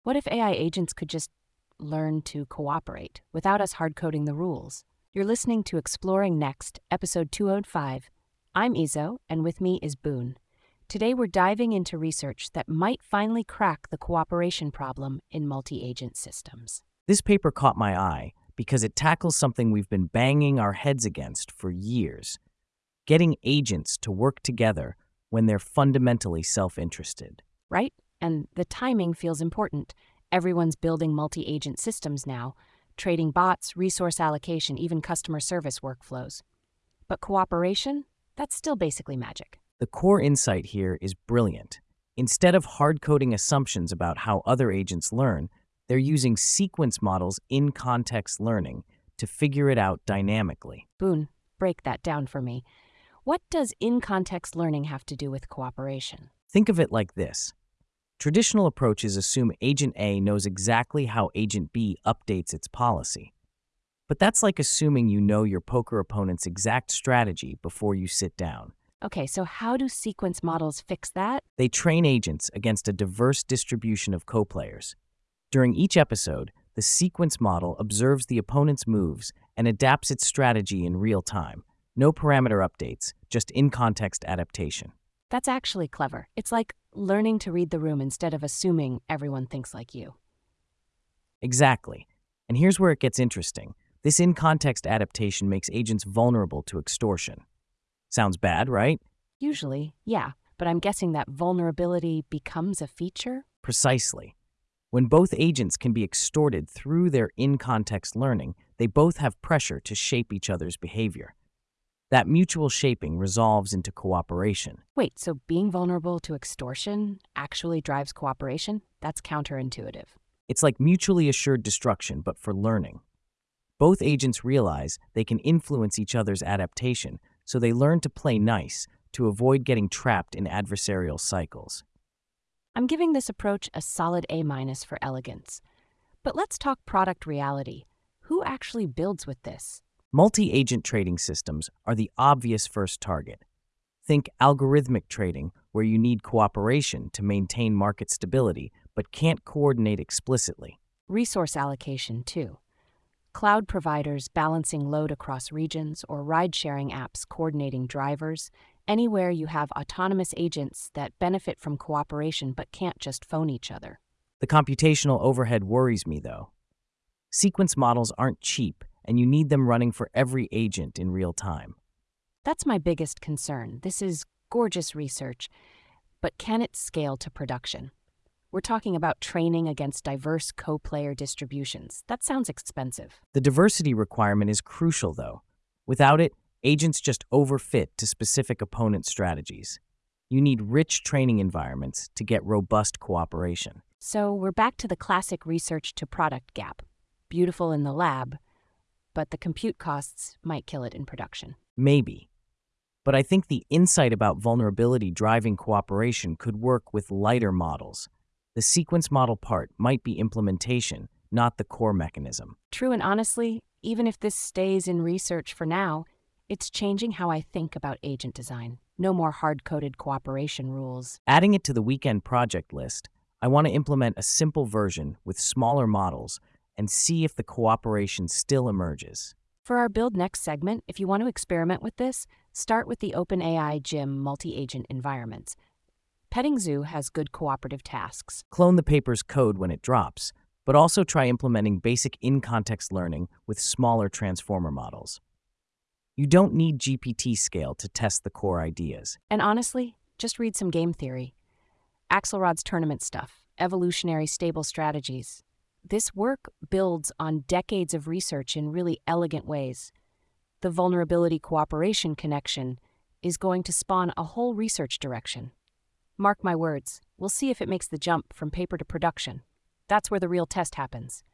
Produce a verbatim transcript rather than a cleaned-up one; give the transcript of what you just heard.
What if A I agents could just learn to cooperate without us hard-coding the rules? You're listening to Exploring Next, episode two oh five. I'm Izo, and with me is Boone. Today we're diving into research that might finally crack the cooperation problem in multi-agent systems. This paper caught my eye because it tackles something we've been banging our heads against for years: getting agents to work together when they're fundamentally self-interested. Right? And the timing feels important. Everyone's building multi-agent systems now, trading bots, resource allocation, even customer service workflows. But cooperation? That's still basically magic. The core insight here is brilliant. Instead of hard-coding assumptions about how other agents learn, they're using sequence models in context learning to figure it out dynamically. Boone, break that down for me. What does in-context learning have to do with cooperation? Think of it like this. Traditional approaches assume Agent A knows exactly how Agent B updates its policy. But that's like assuming you know your poker opponent's exact strategy before you sit down. Okay, so how do sequence models fix that? They train agents against a diverse distribution of co-players. During each episode, the sequence model observes the opponent's moves and adapts its strategy in real time. No parameter updates, just in-context adaptation. That's actually clever. It's like learning to read the room instead of assuming everyone thinks like you. Exactly. And here's where it gets interesting. This in-context adaptation makes agents vulnerable to extortion. Sounds bad, right? Usually, yeah, but I'm guessing that vulnerability becomes a feature? Precisely. When both agents can be extorted through their in-context learning, they both have pressure to shape each other's behavior. That mutual shaping resolves into cooperation. Wait, so being vulnerable to extortion actually drives cooperation? That's counterintuitive. It's like mutually assured destruction, but for learning. Both agents realize they can influence each other's adaptation, so they learn to play nice to avoid getting trapped in adversarial cycles. I'm giving this approach a solid A minus for elegance. But let's talk product reality. Who actually builds with this? Multi-agent trading systems are the obvious first target. Think algorithmic trading, where you need cooperation to maintain market stability, but can't coordinate explicitly. Resource allocation, too. Cloud providers balancing load across regions, or ride-sharing apps coordinating drivers. Anywhere you have autonomous agents that benefit from cooperation but can't just phone each other. The computational overhead worries me, though. Sequence models aren't cheap, and you need them running for every agent in real time. That's my biggest concern. This is gorgeous research, but can it scale to production? We're talking about training against diverse co-player distributions. That sounds expensive. The diversity requirement is crucial, though. Without it, agents just overfit to specific opponent strategies. You need rich training environments to get robust cooperation. So we're back to the classic research to product gap. Beautiful in the lab, but the compute costs might kill it in production. Maybe. But I think the insight about vulnerability driving cooperation could work with lighter models. The sequence model part might be implementation, not the core mechanism. True, and honestly, even if this stays in research for now, it's changing how I think about agent design. No more hard-coded cooperation rules. Adding it to the weekend project list, I want to implement a simple version with smaller models and see if the cooperation still emerges. For our Build Next segment, if you want to experiment with this, start with the OpenAI Gym multi-agent environments. Petting Zoo has good cooperative tasks. Clone the paper's code when it drops, but also try implementing basic in-context learning with smaller transformer models. You don't need G P T scale to test the core ideas. And honestly, just read some game theory. Axelrod's tournament stuff, evolutionary stable strategies. This work builds on decades of research in really elegant ways. The vulnerability cooperation connection is going to spawn a whole research direction. Mark my words, we'll see if it makes the jump from paper to production. That's where the real test happens.